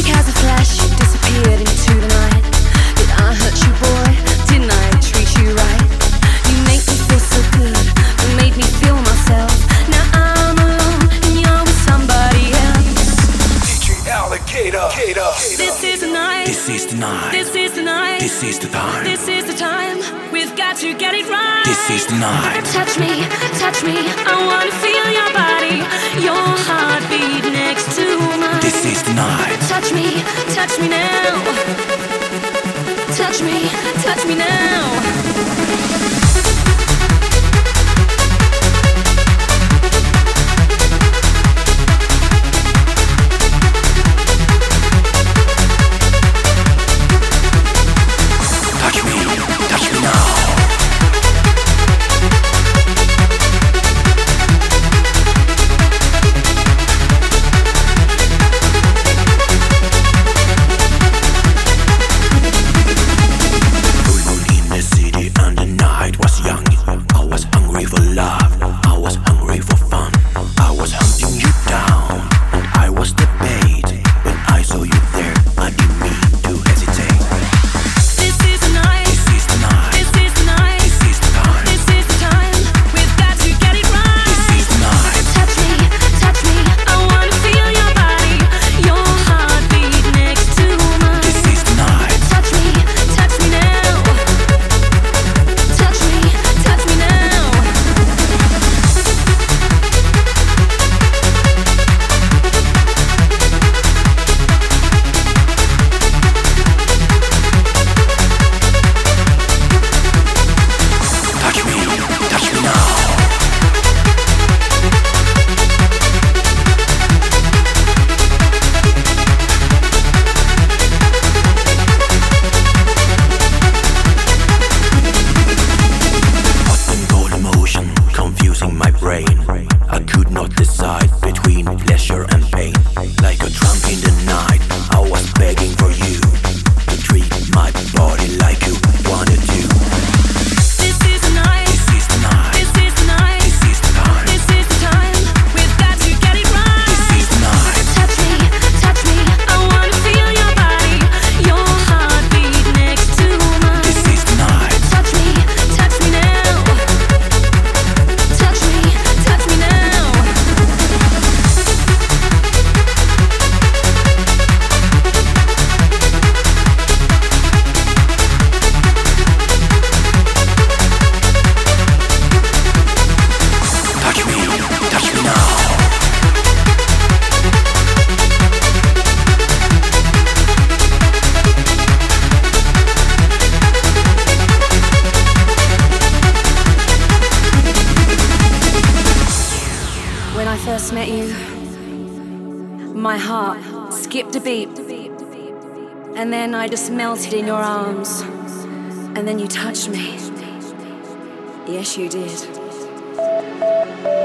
as a flash, you disappeared into the night. Did I hurt you, boy? Didn't I treat you right? You make me feel so good, you made me feel myself. Now I'm alone and you're with somebody else. DJ Alligator. This is the night. This is the night. This is the night. This is the time. This is the time. We've got to get it right. This is the night. Touch me, I wanna feel your body, your heartbeat next to mine. This is the night. Touch me now. Touch me now. And then I just melted in your arms. And then you touched me. Yes, you did.